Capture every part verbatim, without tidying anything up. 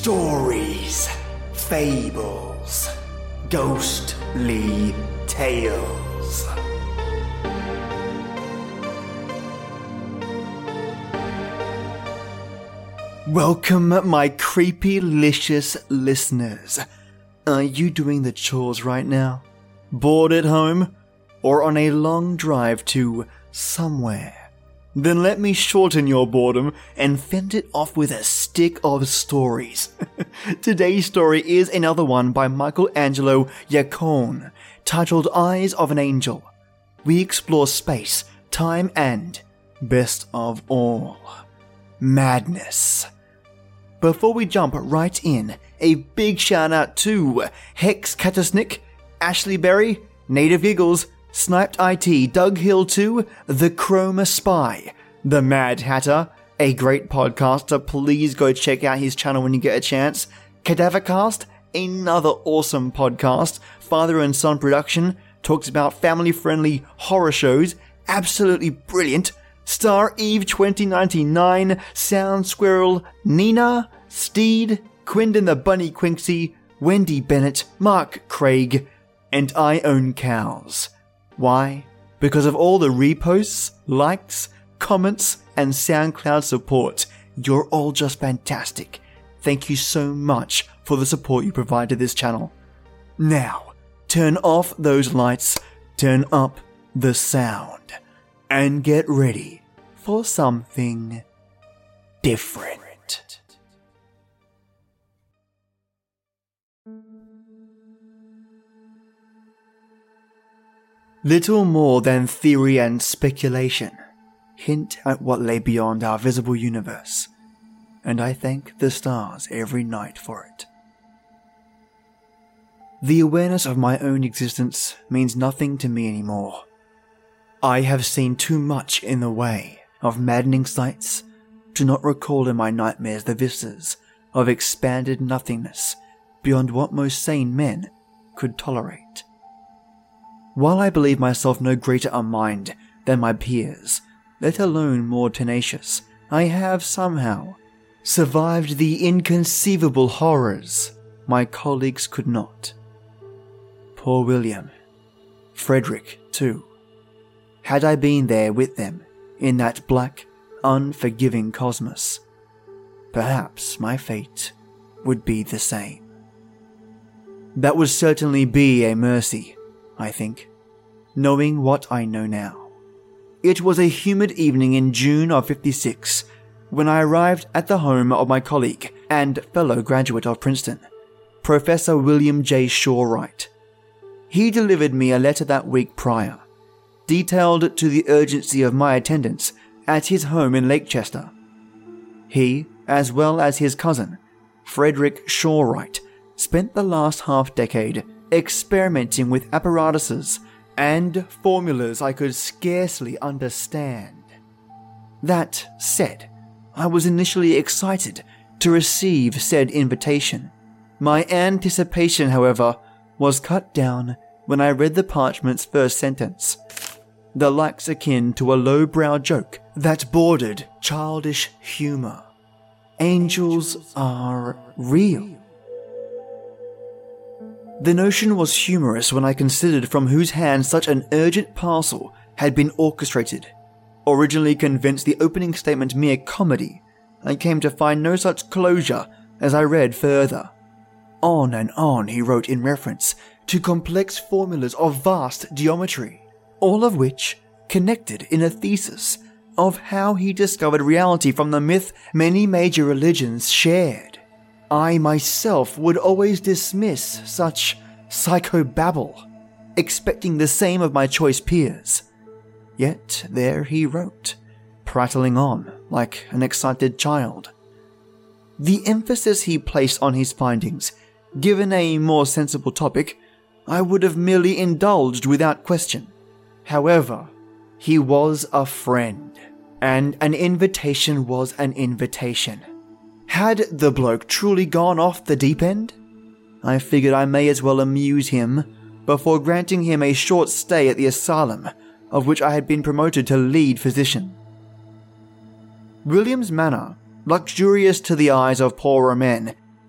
Stories, fables, ghostly tales. Welcome, my creepy-licious listeners. Are you doing the chores right now? Bored at home? Or on a long drive to somewhere? Then let me shorten your boredom and fend it off with a stick of stories. Today's story is another one by Michelangelo Yacone, titled Eyes of an Angel. We explore space, time, and, best of all, madness. Before we jump right in, a big shout out to Hex Katasnik, Ashley Berry, Native Giggles, Sniped I T, Doug Hill two, The Chroma Spy, The Mad Hatter, a great podcaster, please go check out his channel when you get a chance, Cadavercast, another awesome podcast, father and son production, talks about family-friendly horror shows, absolutely brilliant, Star Eve twenty ninety-nine, Sound Squirrel, Nina, Steed, Quindon the Bunny Quincy, Wendy Bennett, Mark Craig, and I Own Cows. Why? Because of all the reposts, likes, comments, and SoundCloud support. You're all just fantastic. Thank you so much for the support you provide to this channel. Now, turn off those lights, turn up the sound, and get ready for something different. Little more than theory and speculation hint at what lay beyond our visible universe, and I thank the stars every night for it. The awareness of my own existence means nothing to me anymore. I have seen too much in the way of maddening sights to not recall in my nightmares the vistas of expanded nothingness beyond what most sane men could tolerate. While I believe myself no greater a mind than my peers, let alone more tenacious, I have somehow survived the inconceivable horrors my colleagues could not. Poor William. Frederick, too. Had I been there with them in that black, unforgiving cosmos, perhaps my fate would be the same. That would certainly be a mercy, I think, knowing what I know now. It was a humid evening in June of fifty-six when I arrived at the home of my colleague and fellow graduate of Princeton, Professor William J. Shorewright. He delivered me a letter that week prior, detailed to the urgency of my attendance at his home in Lakechester. He, as well as his cousin, Frederick Shorewright, spent the last half-decade experimenting with apparatuses and formulas I could scarcely understand. That said, I was initially excited to receive said invitation. My anticipation, however, was cut down when I read the parchment's first sentence, the likes akin to a lowbrow joke that bordered childish humor. Angels are real. The notion was humorous when I considered from whose hands such an urgent parcel had been orchestrated. Originally convinced the opening statement mere comedy, I came to find no such closure as I read further. On and on he wrote in reference to complex formulas of vast geometry, all of which connected in a thesis of how he discovered reality from the myth many major religions shared. I myself would always dismiss such psychobabble, expecting the same of my choice peers. Yet there he wrote, prattling on like an excited child. The emphasis he placed on his findings, given a more sensible topic, I would have merely indulged without question. However, he was a friend, and an invitation was an invitation. Had the bloke truly gone off the deep end? I figured I may as well amuse him before granting him a short stay at the asylum, of which I had been promoted to lead physician. William's manner, luxurious to the eyes of poorer men,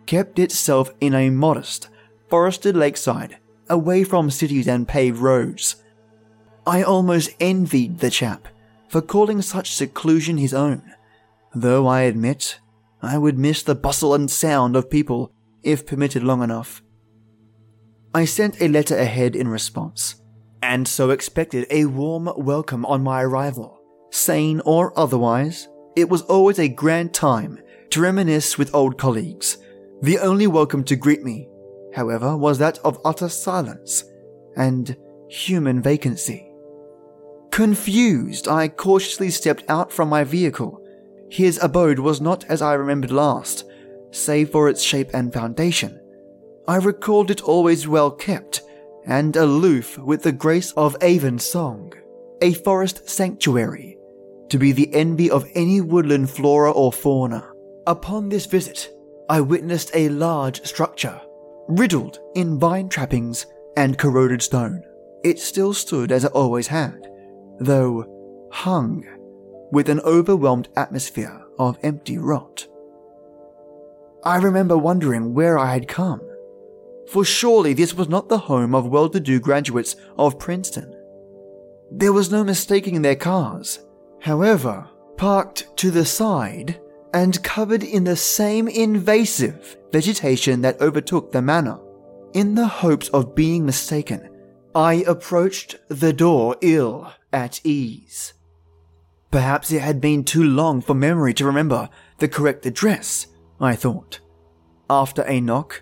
kept itself in a modest, forested lakeside, away from cities and paved roads. I almost envied the chap for calling such seclusion his own, though I admit I would miss the bustle and sound of people if permitted long enough. I sent a letter ahead in response, and so expected a warm welcome on my arrival. Sane or otherwise, it was always a grand time to reminisce with old colleagues. The only welcome to greet me, however, was that of utter silence and human vacancy. Confused, I cautiously stepped out from my vehicle. His abode was not as I remembered last, save for its shape and foundation. I recalled it always well kept, and aloof with the grace of Avon song, a forest sanctuary, to be the envy of any woodland flora or fauna. Upon this visit, I witnessed a large structure, riddled in vine trappings and corroded stone. It still stood as it always had, though hung with an overwhelmed atmosphere of empty rot. I remember wondering where I had come, for surely this was not the home of well-to-do graduates of Princeton. There was no mistaking their cars, however, parked to the side and covered in the same invasive vegetation that overtook the manor. In the hopes of being mistaken, I approached the door ill at ease. Perhaps it had been too long for memory to remember the correct address, I thought. After a knock,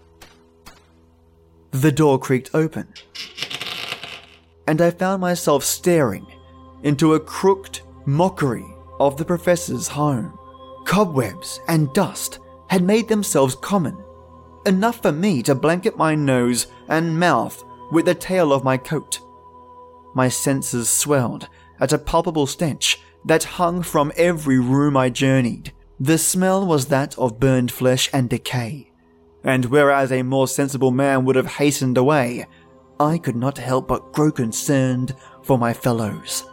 the door creaked open, and I found myself staring into a crooked mockery of the professor's home. Cobwebs and dust had made themselves common, enough for me to blanket my nose and mouth with the tail of my coat. My senses swelled at a palpable stench that hung from every room I journeyed. The smell was that of burned flesh and decay, and whereas a more sensible man would have hastened away, I could not help but grow concerned for my fellows.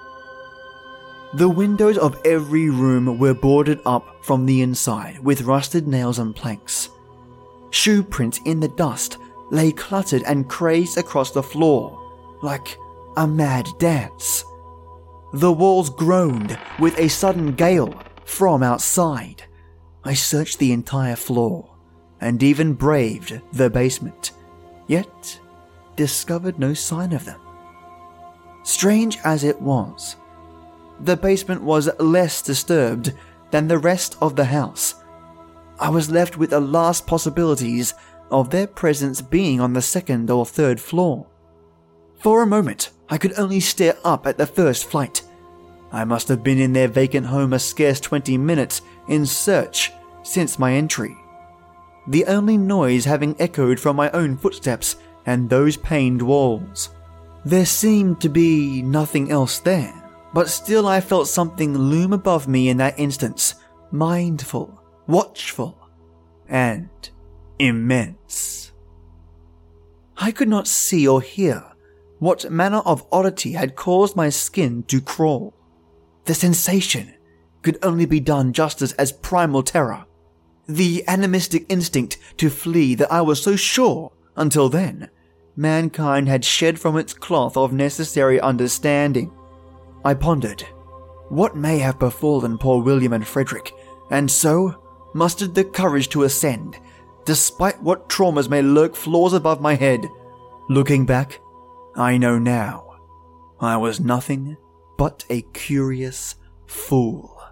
The windows of every room were boarded up from the inside with rusted nails and planks. Shoe prints in the dust lay cluttered and crazed across the floor, like a mad dance. The walls groaned with a sudden gale from outside. I searched the entire floor, and even braved the basement, yet discovered no sign of them. Strange as it was, the basement was less disturbed than the rest of the house. I was left with the last possibilities of their presence being on the second or third floor. For a moment, I could only stare up at the first flight. I must have been in their vacant home a scarce twenty minutes in search since my entry, the only noise having echoed from my own footsteps and those paned walls. There seemed to be nothing else there, but still I felt something loom above me in that instance, mindful, watchful, and immense. I could not see or hear what manner of oddity had caused my skin to crawl. The sensation could only be done justice as primal terror, the animistic instinct to flee that I was so sure, until then, mankind had shed from its cloth of necessary understanding. I pondered what may have befallen poor William and Frederick, and so mustered the courage to ascend, despite what traumas may lurk floors above my head. Looking back, I know now I was nothing but a curious fool.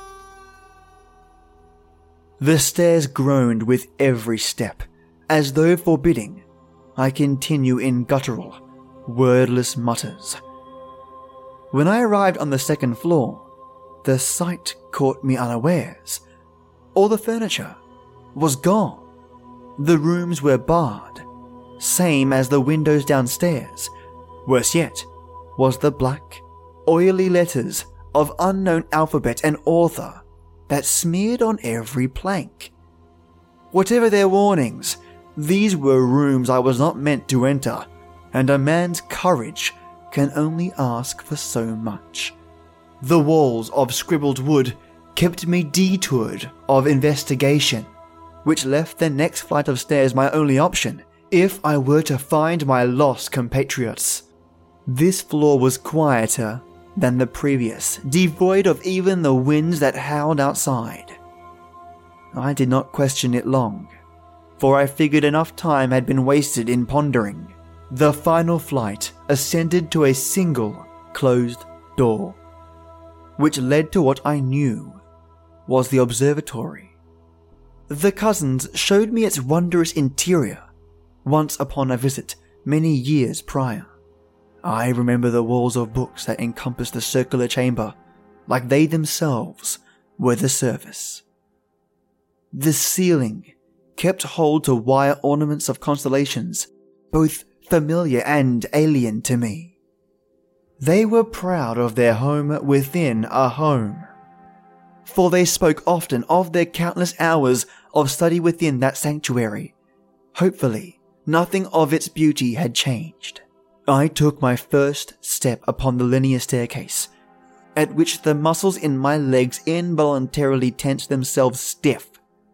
The stairs groaned with every step, as though forbidding I continue in guttural, wordless mutters. When I arrived on the second floor, the sight caught me unawares. All the furniture was gone. The rooms were barred, same as the windows downstairs. Worse yet was the black, oily letters of unknown alphabet and author that smeared on every plank. Whatever their warnings, these were rooms I was not meant to enter, and a man's courage can only ask for so much. The walls of scribbled wood kept me detoured of investigation. which left the next flight of stairs my only option if I were to find my lost compatriots. This floor was quieter than the previous, devoid of even the winds that howled outside. I did not question it long, for I figured enough time had been wasted in pondering. The final flight ascended to a single closed door, which led to what I knew was the observatory. The cousins showed me its wondrous interior once upon a visit many years prior. I remember the walls of books that encompassed the circular chamber, like they themselves were the surface. The ceiling kept hold to wire ornaments of constellations, both familiar and alien to me. They were proud of their home within a home, for they spoke often of their countless hours of study within that sanctuary. Hopefully, nothing of its beauty had changed. I took my first step upon the linear staircase, at which the muscles in my legs involuntarily tensed themselves stiff.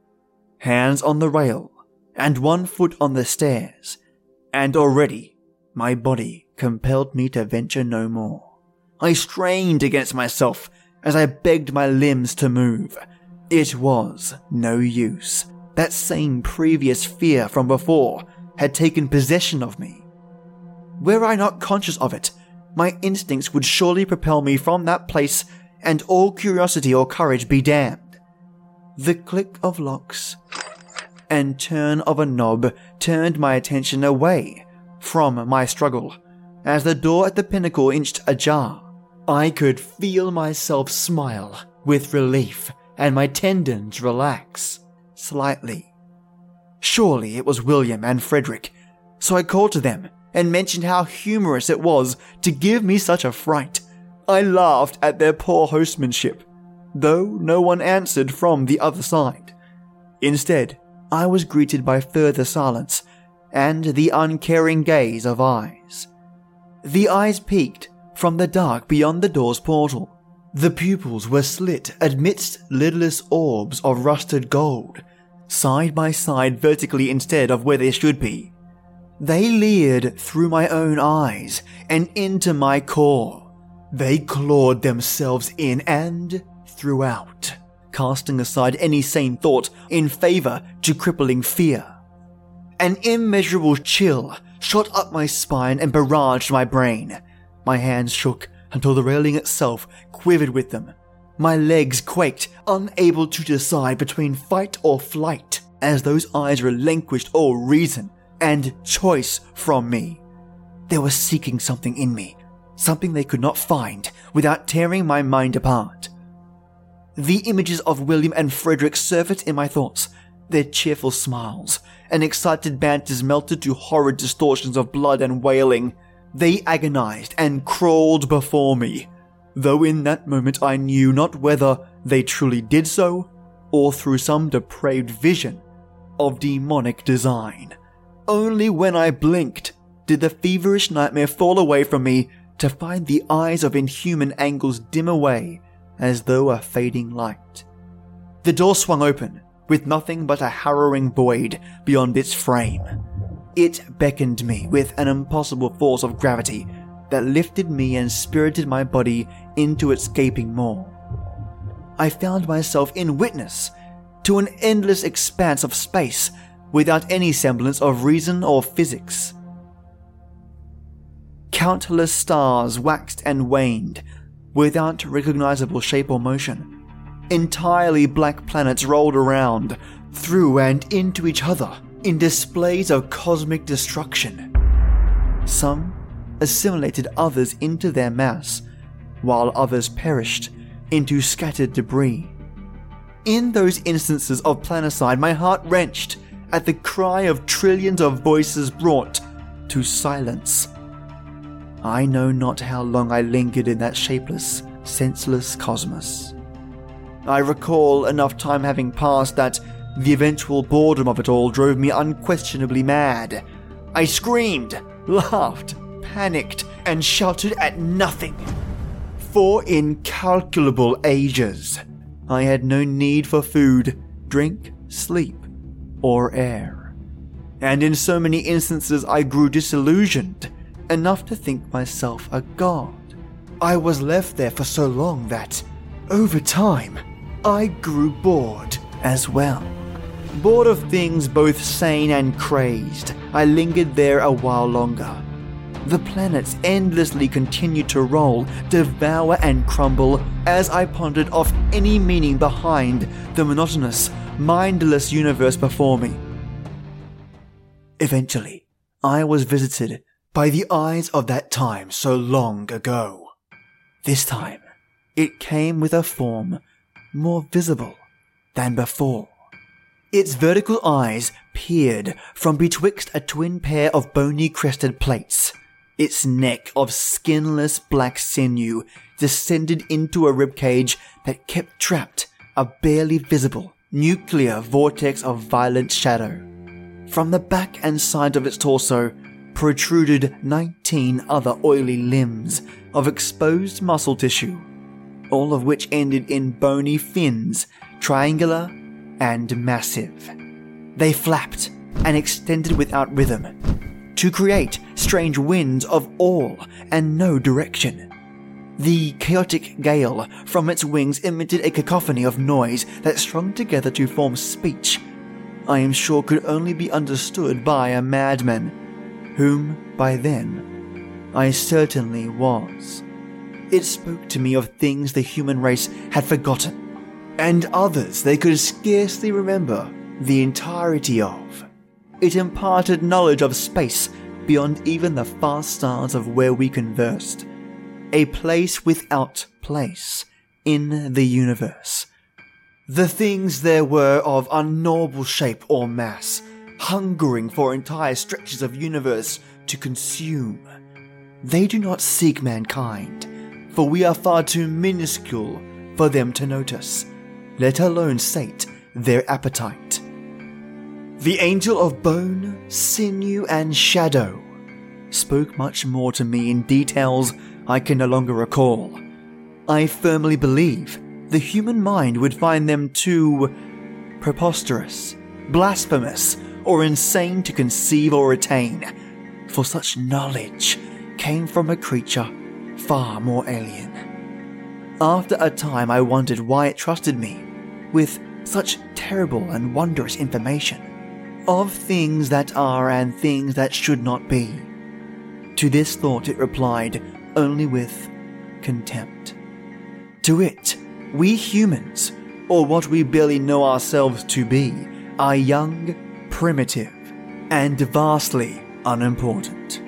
Hands on the rail, and one foot on the stairs, and already my body compelled me to venture no more. I strained against myself as I begged my limbs to move. It was no use. That same previous fear from before had taken possession of me. Were I not conscious of it, my instincts would surely propel me from that place, and all curiosity or courage be damned. The click of locks and turn of a knob turned my attention away from my struggle, as the door at the pinnacle inched ajar. I could feel myself smile with relief and my tendons relax slightly. Surely it was William and Frederick, so I called to them and mentioned how humorous it was to give me such a fright. I laughed at their poor hostmanship, though no one answered from the other side. Instead, I was greeted by further silence and the uncaring gaze of eyes. The eyes peeked from the dark beyond the door's portal. The pupils were slit amidst lidless orbs of rusted gold, side by side vertically instead of where they should be. They leered through my own eyes and into my core. They clawed themselves in and throughout, casting aside any sane thought in favor to crippling fear. An immeasurable chill shot up my spine and barraged my brain. My hands shook until the railing itself quivered with them. My legs quaked, unable to decide between fight or flight, as those eyes relinquished all reason and choice from me. They were seeking something in me, something they could not find without tearing my mind apart. The images of William and Frederick surfaced in my thoughts, their cheerful smiles and excited banters melted to horrid distortions of blood and wailing. They agonized and crawled before me, though in that moment I knew not whether they truly did so or through some depraved vision of demonic design. Only when I blinked did the feverish nightmare fall away from me to find the eyes of inhuman angles dim away as though a fading light. The door swung open, with nothing but a harrowing void beyond its frame. It beckoned me with an impossible force of gravity that lifted me and spirited my body into its gaping maw. I found myself in witness to an endless expanse of space without any semblance of reason or physics. Countless stars waxed and waned without recognizable shape or motion. Entirely black planets rolled around, through and into each other in displays of cosmic destruction. Some assimilated others into their mass, while others perished into scattered debris. In those instances of planicide, my heart wrenched at the cry of trillions of voices brought to silence. I know not how long I lingered in that shapeless, senseless cosmos. I recall enough time having passed that the eventual boredom of it all drove me unquestionably mad. I screamed, laughed, panicked, and shouted at nothing. For incalculable ages, I had no need for food, drink, sleep, or air. And in so many instances I grew disillusioned, enough to think myself a god. I was left there for so long that, over time, I grew bored as well. Bored of things both sane and crazed, I lingered there a while longer. The planets endlessly continued to roll, devour and crumble as I pondered of any meaning behind the monotonous, mindless universe before me. Eventually, I was visited by the eyes of that time so long ago. This time, it came with a form more visible than before. Its vertical eyes peered from betwixt a twin pair of bony crested plates. Its neck of skinless black sinew descended into a ribcage that kept trapped a barely visible nuclear vortex of violent shadow. From the back and sides of its torso protruded nineteen other oily limbs of exposed muscle tissue, all of which ended in bony fins, triangular and massive. They flapped and extended without rhythm, to create strange winds of all and no direction. The chaotic gale from its wings emitted a cacophony of noise that strung together to form speech I am sure could only be understood by a madman, whom, by then, I certainly was. It spoke to me of things the human race had forgotten, and others they could scarcely remember the entirety of. It imparted knowledge of space beyond even the far stars of where we conversed, a place without place in the universe. The things there were of unknowable shape or mass, hungering for entire stretches of universe to consume. They do not seek mankind, for we are far too minuscule for them to notice, let alone sate their appetite. The angel of bone, sinew, and shadow spoke much more to me in details I can no longer recall. I firmly believe the human mind would find them too preposterous, blasphemous, or insane to conceive or retain, for such knowledge came from a creature far more alien. After a time I wondered why it trusted me with such terrible and wondrous information of things that are and things that should not be. To this thought it replied only with contempt. To it, we humans, or what we barely know ourselves to be, are young, primitive, and vastly unimportant.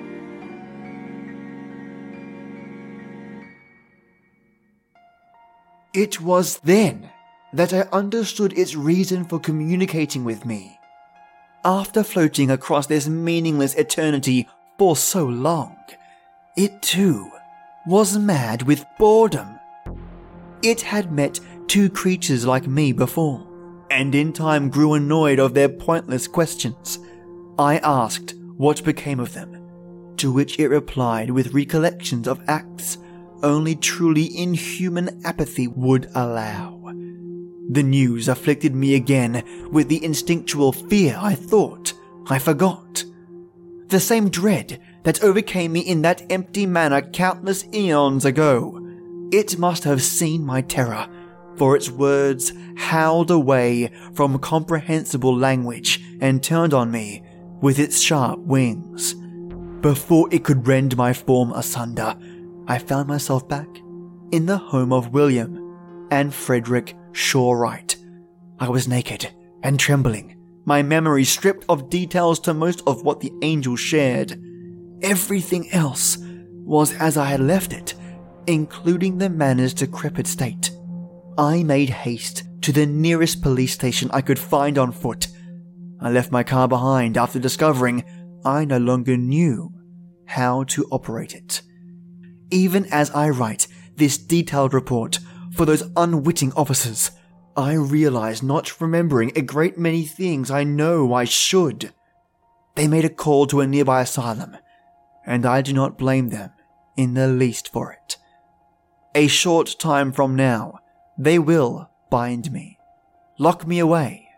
It was then that I understood its reason for communicating with me. After floating across this meaningless eternity for so long, it too was mad with boredom. It had met two creatures like me before, and in time grew annoyed of their pointless questions. I asked what became of them, to which it replied with recollections of acts only truly inhuman apathy would allow. The news afflicted me again with the instinctual fear I thought I forgot. The same dread that overcame me in that empty manor countless eons ago. It must have seen my terror, for its words howled away from comprehensible language and turned on me with its sharp wings. Before it could rend my form asunder, I found myself back in the home of William and Frederick Shorewright. I was naked and trembling, my memory stripped of details to most of what the angel shared. Everything else was as I had left it, including the manor's decrepit state. I made haste to the nearest police station I could find on foot. I left my car behind after discovering I no longer knew how to operate it. Even as I write this detailed report for those unwitting officers, I realize not remembering a great many things I know I should. They made a call to a nearby asylum, and I do not blame them in the least for it. A short time from now, they will bind me, lock me away,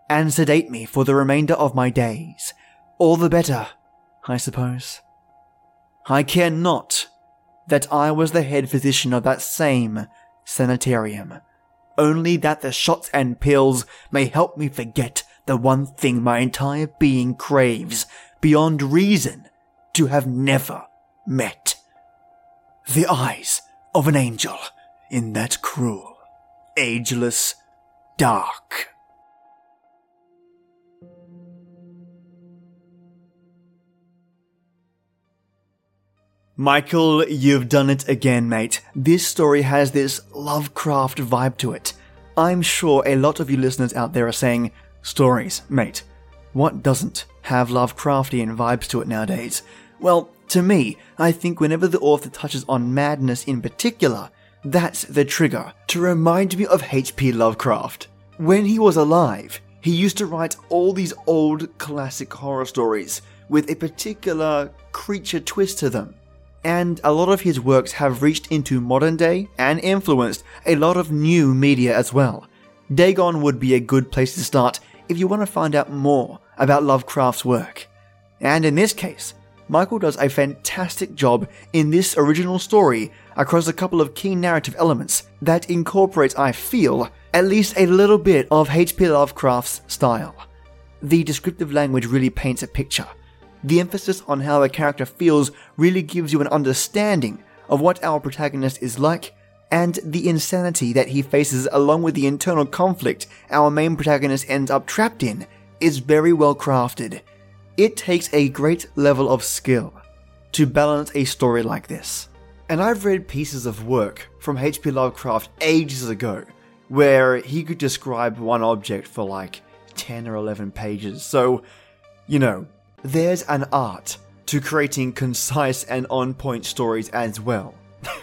and sedate me for the remainder of my days. All the better, I suppose. I care not that I was the head physician of that same sanitarium, only that the shots and pills may help me forget the one thing my entire being craves beyond reason to have never met. The eyes of an angel in that cruel, ageless dark. Michael, you've done it again, mate. This story has this Lovecraft vibe to it. I'm sure a lot of you listeners out there are saying, stories, mate. What doesn't have Lovecraftian vibes to it nowadays? Well, to me, I think whenever the author touches on madness in particular, that's the trigger to remind me of H P Lovecraft. When he was alive, he used to write all these old classic horror stories with a particular creature twist to them. And a lot of his works have reached into modern day and influenced a lot of new media as well. Dagon would be a good place to start if you want to find out more about Lovecraft's work. And in this case, Michael does a fantastic job in this original story across a couple of key narrative elements that incorporate, I feel, at least a little bit of H P Lovecraft's style. The descriptive language really paints a picture. The emphasis on how a character feels really gives you an understanding of what our protagonist is like, and the insanity that he faces along with the internal conflict our main protagonist ends up trapped in is very well crafted. It takes a great level of skill to balance a story like this. And I've read pieces of work from H P Lovecraft ages ago where he could describe one object for like ten or eleven pages, so, you know, there's an art to creating concise and on-point stories as well.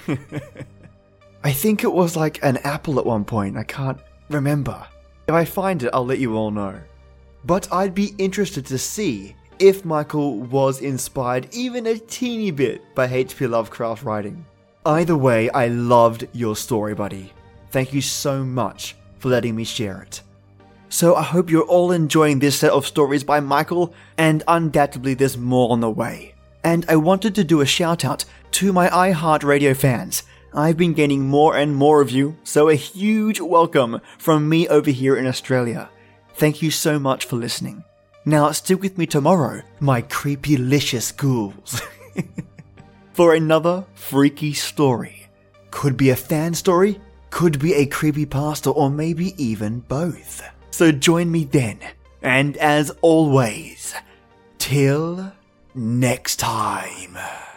I think it was like an apple at one point, I can't remember. If I find it, I'll let you all know. But I'd be interested to see if Michael was inspired even a teeny bit by H P Lovecraft writing. Either way, I loved your story, buddy. Thank you so much for letting me share it. So I hope you're all enjoying this set of stories by Michael, and undoubtedly there's more on the way. And I wanted to do a shout out to my iHeartRadio fans. I've been gaining more and more of you, so a huge welcome from me over here in Australia. Thank you so much for listening. Now stick with me tomorrow, my creepy-licious ghouls, for another freaky story. Could be a fan story, could be a creepypasta, or maybe even both. So join me then, and as always, till next time.